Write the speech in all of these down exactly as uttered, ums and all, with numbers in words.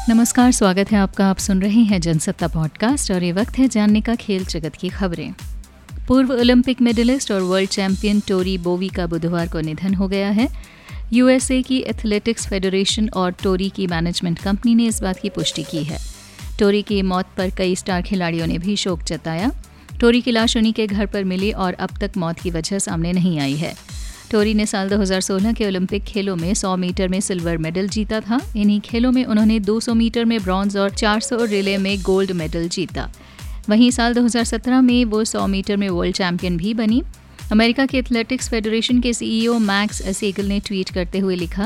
नमस्कार, स्वागत है आपका। आप सुन रहे हैं जनसत्ता पॉडकास्ट और ये वक्त है जानने का खेल जगत की खबरें। पूर्व ओलंपिक मेडलिस्ट और वर्ल्ड चैंपियन टोरी बोवी का बुधवार को निधन हो गया है। यूएसए की एथलेटिक्स फेडरेशन और टोरी की मैनेजमेंट कंपनी ने इस बात की पुष्टि की है। टोरी की मौत पर कई स्टार खिलाड़ियों ने भी शोक जताया। टोरी की लाश उन्हीं के घर पर मिली और अब तक मौत की वजह सामने नहीं आई है। टोरी ने साल दो हज़ार सोलह के ओलंपिक खेलों में सौ मीटर में सिल्वर मेडल जीता था। इन्हीं खेलों में उन्होंने दो सौ मीटर में ब्रॉन्ज और चार सौ रिले में गोल्ड मेडल जीता। वहीं साल दो हज़ार सत्रह में वो सौ मीटर में वर्ल्ड चैंपियन भी बनी। अमेरिका के एथलेटिक्स फेडरेशन के सीईओ मैक्स सेगल ने ट्वीट करते हुए लिखा,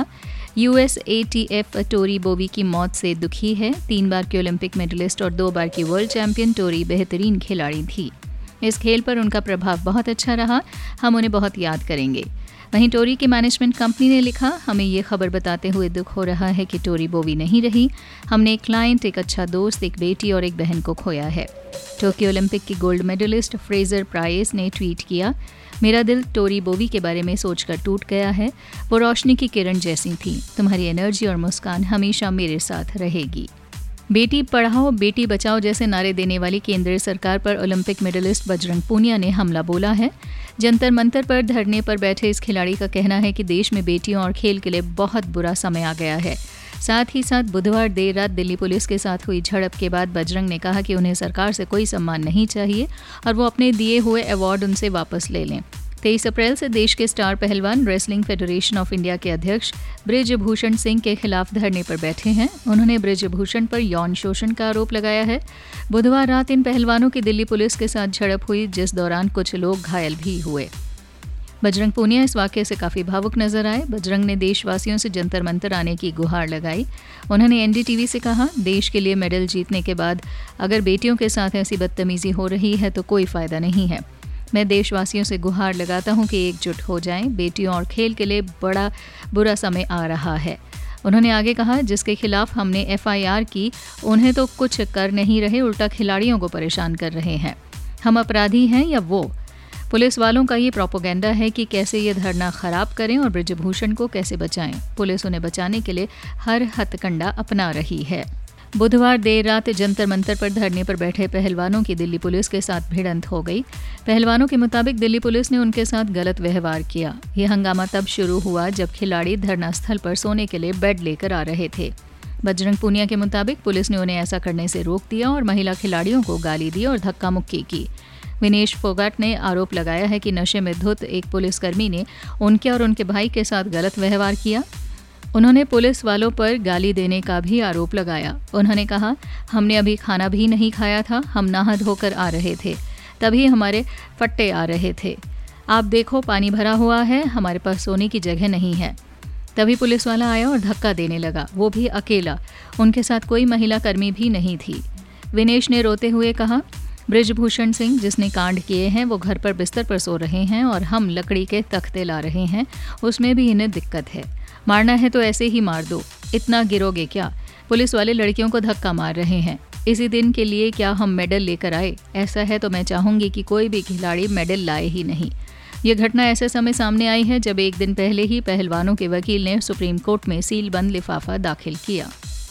यूएसएटीएफ टोरी बोवी की मौत से दुखी है। तीन बार की ओलंपिक मेडलिस्ट और दो बार की वर्ल्ड चैंपियन टोरी बेहतरीन खिलाड़ी थी। इस खेल पर उनका प्रभाव बहुत अच्छा रहा। हम उन्हें बहुत याद करेंगे। वहीं टोरी की मैनेजमेंट कंपनी ने लिखा, हमें ये खबर बताते हुए दुख हो रहा है कि टोरी बोवी नहीं रही। हमने एक क्लाइंट, एक अच्छा दोस्त, एक बेटी और एक बहन को खोया है। टोक्यो ओलंपिक की गोल्ड मेडलिस्ट फ्रेजर प्राइस ने ट्वीट किया, मेरा दिल टोरी बोवी के बारे में सोचकर टूट गया है। वो रोशनी की किरण जैसी थी। तुम्हारी एनर्जी और मुस्कान हमेशा मेरे साथ रहेगी। बेटी पढ़ाओ बेटी बचाओ जैसे नारे देने वाली केंद्र सरकार पर ओलंपिक मेडलिस्ट बजरंग पूनिया ने हमला बोला है। जंतर मंतर पर धरने पर बैठे इस खिलाड़ी का कहना है कि देश में बेटियों और खेल के लिए बहुत बुरा समय आ गया है। साथ ही साथ बुधवार देर रात दिल्ली पुलिस के साथ हुई झड़प के बाद बजरंग ने कहा कि उन्हें सरकार से कोई सम्मान नहीं चाहिए और वो अपने दिए हुए अवार्ड उनसे वापस ले लें। तेईस अप्रैल से देश के स्टार पहलवान रेसलिंग फेडरेशन ऑफ इंडिया के अध्यक्ष बृजभूषण सिंह के खिलाफ धरने पर बैठे हैं। उन्होंने बृजभूषण पर यौन शोषण का आरोप लगाया है। बुधवार रात इन पहलवानों की दिल्ली पुलिस के साथ झड़प हुई, जिस दौरान कुछ लोग घायल भी हुए। बजरंग पूनिया इस वाकये से काफ़ी भावुक नजर आए। बजरंग ने देशवासियों से जंतर मंतर आने की गुहार लगाई। उन्होंने एनडीटीवी से कहा, देश के लिए मेडल जीतने के बाद अगर बेटियों के साथ ऐसी बदतमीजी हो रही है तो कोई फ़ायदा नहीं है। मैं देशवासियों से गुहार लगाता हूं कि एकजुट हो जाएं। बेटियों और खेल के लिए बड़ा बुरा समय आ रहा है। उन्होंने आगे कहा, जिसके खिलाफ हमने एफआईआर की उन्हें तो कुछ कर नहीं रहे, उल्टा खिलाड़ियों को परेशान कर रहे हैं। हम अपराधी हैं या वो? पुलिस वालों का ये प्रोपोगेंडा है कि कैसे ये धरना खराब करें और बृजभूषण को कैसे बचाएं। पुलिस उन्हें बचाने के लिए हर हथकंडा अपना रही है। बुधवार देर रात जंतर मंतर पर धरने पर बैठे पहलवानों की दिल्ली पुलिस के साथ भिड़ंत हो गई। पहलवानों के मुताबिक दिल्ली पुलिस ने उनके साथ गलत व्यवहार किया। यह हंगामा तब शुरू हुआ जब खिलाड़ी धरना स्थल पर सोने के लिए बेड लेकर आ रहे थे। बजरंग पूनिया के मुताबिक पुलिस ने उन्हें ऐसा करने से रोक दिया और महिला खिलाड़ियों को गाली दी और धक्का मुक्की की। विनेश फोगाट ने आरोप लगाया है कि नशे में धुत एक पुलिसकर्मी ने उनके और उनके भाई के साथ गलत व्यवहार किया। उन्होंने पुलिस वालों पर गाली देने का भी आरोप लगाया। उन्होंने कहा, हमने अभी खाना भी नहीं खाया था, हम नहा धोकर आ रहे थे, तभी हमारे फट्टे आ रहे थे। आप देखो पानी भरा हुआ है, हमारे पास सोने की जगह नहीं है। तभी पुलिस वाला आया और धक्का देने लगा, वो भी अकेला। उनके साथ कोई महिला कर्मी भी नहीं थी। विनेश ने रोते हुए कहा, बृजभूषण सिंह जिसने कांड किए हैं वो घर पर बिस्तर पर सो रहे हैं और हम लकड़ी के तख्ते ला रहे हैं, उसमें भी इन्हें दिक्कत है। मारना है तो ऐसे ही मार दो, इतना गिरोगे क्या? पुलिस वाले लड़कियों को धक्का मार रहे हैं। इसी दिन के लिए क्या हम मेडल लेकर आए? ऐसा है तो मैं चाहूँगी कि कोई भी खिलाड़ी मेडल लाए ही नहीं। ये घटना ऐसे समय सामने आई है जब एक दिन पहले ही पहलवानों के वकील ने सुप्रीम कोर्ट में सील बंद लिफाफा दाखिल किया।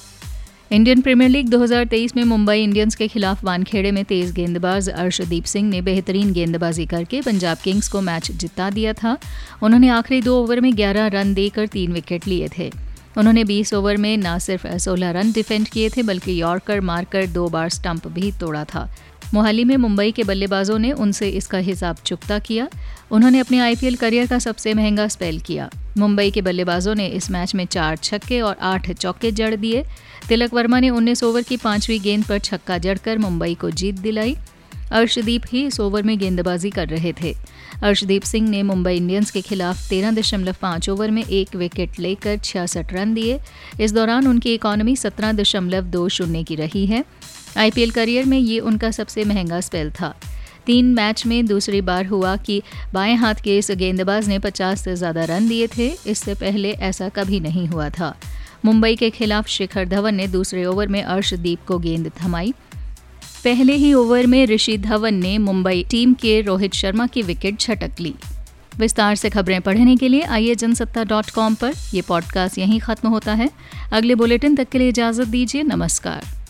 इंडियन प्रीमियर लीग दो हज़ार तेईस में मुंबई इंडियंस के खिलाफ वानखेड़े में तेज गेंदबाज अर्शदीप सिंह ने बेहतरीन गेंदबाजी करके पंजाब किंग्स को मैच जिता दिया था। उन्होंने आखिरी दो ओवर में ग्यारह रन देकर तीन विकेट लिए थे। उन्होंने बीस ओवर में न सिर्फ सोलह रन डिफेंड किए थे बल्कि यॉर्कर मारकर दो बार स्टंप भी तोड़ा था। मोहाली में मुंबई के बल्लेबाजों ने उनसे इसका हिसाब चुकता किया। उन्होंने अपने आईपीएल करियर का सबसे महंगा स्पेल किया। मुंबई के बल्लेबाजों ने इस मैच में चार छक्के और आठ चौके जड़ दिए। तिलक वर्मा ने उन्नीस ओवर की पांचवीं गेंद पर छक्का जड़कर मुंबई को जीत दिलाई। अर्शदीप ही इस ओवर में गेंदबाजी कर रहे थे। अर्शदीप सिंह ने मुंबई इंडियंस के खिलाफ तेरह दशमलव पाँच ओवर में एक विकेट लेकर छियासठ रन दिए। इस दौरान उनकी इकॉनमी सत्रह दशमलव दो शून्य की रही है। आईपीएल करियर में ये उनका सबसे महंगा स्पेल था। तीन मैच में दूसरी बार हुआ कि बाएं हाथ के इस गेंदबाज ने पचास से ज़्यादा रन दिए थे। इससे पहले ऐसा कभी नहीं हुआ था। मुंबई के खिलाफ शिखर धवन ने दूसरे ओवर में अर्शदीप को गेंद थमाई। पहले ही ओवर में ऋषि धवन ने मुंबई टीम के रोहित शर्मा की विकेट झटक ली। विस्तार से खबरें पढ़ने के लिए आइए जनसत्ता डॉट कॉम पर। यह पॉडकास्ट यहीं ख़त्म होता है। अगले बुलेटिन तक के लिए इजाज़त दीजिए। नमस्कार।